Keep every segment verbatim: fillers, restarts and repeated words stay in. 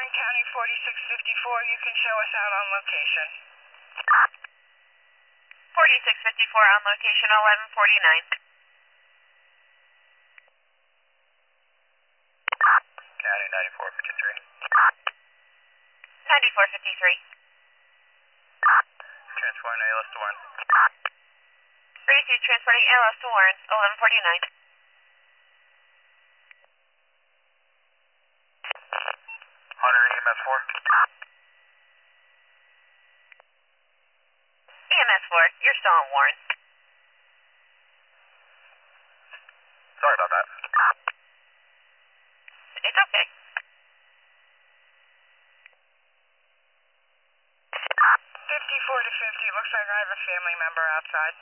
Warren County forty-six fifty-four, you can show us out on location. forty-six fifty-four on location, eleven forty-nine. County ninety-four fifty-three. ninety-four fifty-three. Transporting A L S to Warren. Received, transporting A L S to Warren, eleven forty-nine. Hunter E M S four. E M S four, you're still on Warren. Sorry about that. It's okay. fifty-four to fifty, looks like I have a family member outside.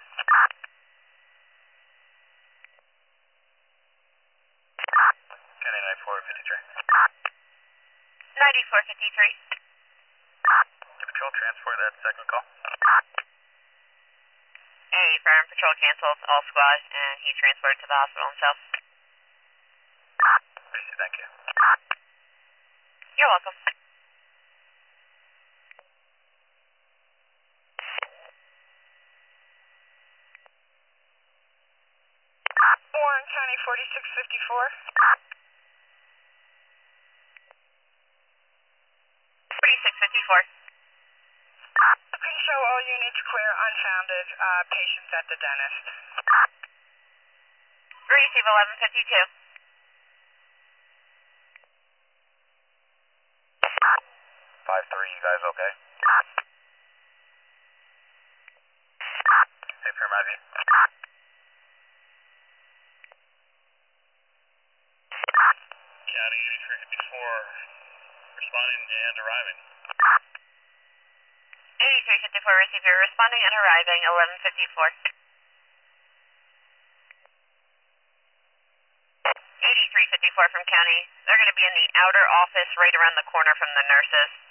County ninety-four fifty-three. ninety-four fifty-three. The patrol transport that second call. A firm patrol canceled, all squad, and he's transported to the hospital himself. Receive, thank you. You're welcome. Warren County forty-six fifty-four. forty-six fifty-four. You can show all units clear unfounded uh, patients at the dentist. Receive, eleven fifty-two. five three, you guys okay? Hey, Firm I V. County eighty-three fifty-four, responding and arriving. eighty-three fifty-four, receiver, responding and arriving, eleven fifty-four. eighty-three fifty-four from County. They're going to be in the outer office right around the corner from the nurses.